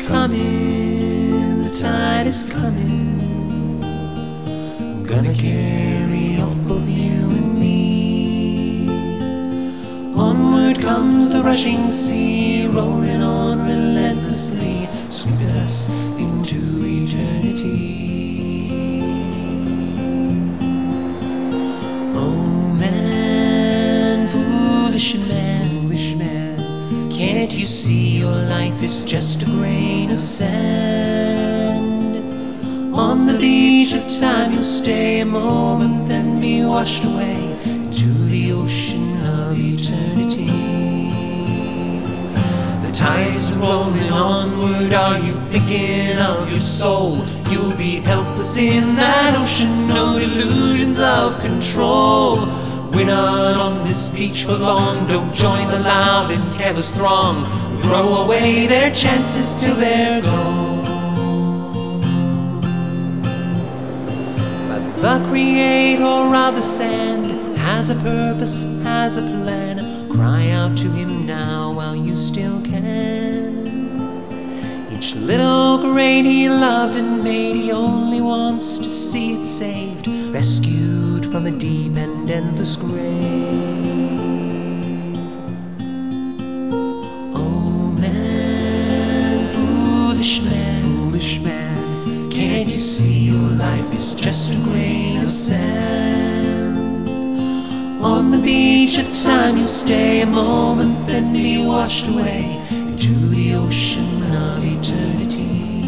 Coming, the tide is coming, gonna carry off both you and me. Onward comes the rushing sea, rolling on relentlessly, sweeping us into eternity. Oh man, foolish man, can't you see your life is just a grain of sand? On the beach of time you'll stay a moment, then be washed away into the ocean of eternity. The tide is rolling onward, are you thinking of your soul? You'll be helpless in that ocean, no delusions of control. We're not on this beach for long, don't join the loud and careless throng. Throw away their chances till they're gone. But the creator of the sand has a purpose, has a plan. Cry out to him now while you still can. Each little grain he loved and made, he only wants to see it saved, rescued from a deep and endless grave. Oh man, foolish man, can't you see your life is just a grain of sand? On the beach of time you'll stay a moment, then be washed away into the ocean of eternity.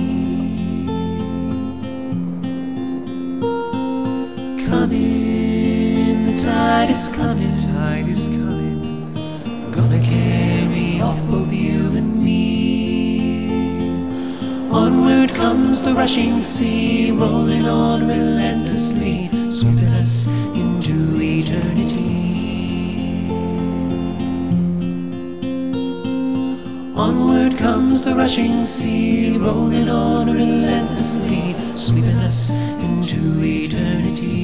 Coming, the tide is coming, gonna carry off both you and me. Onward comes the rushing sea, rolling on relentlessly, sweeping us into eternity. Onward comes the rushing sea, rolling on relentlessly, sweeping us into eternity.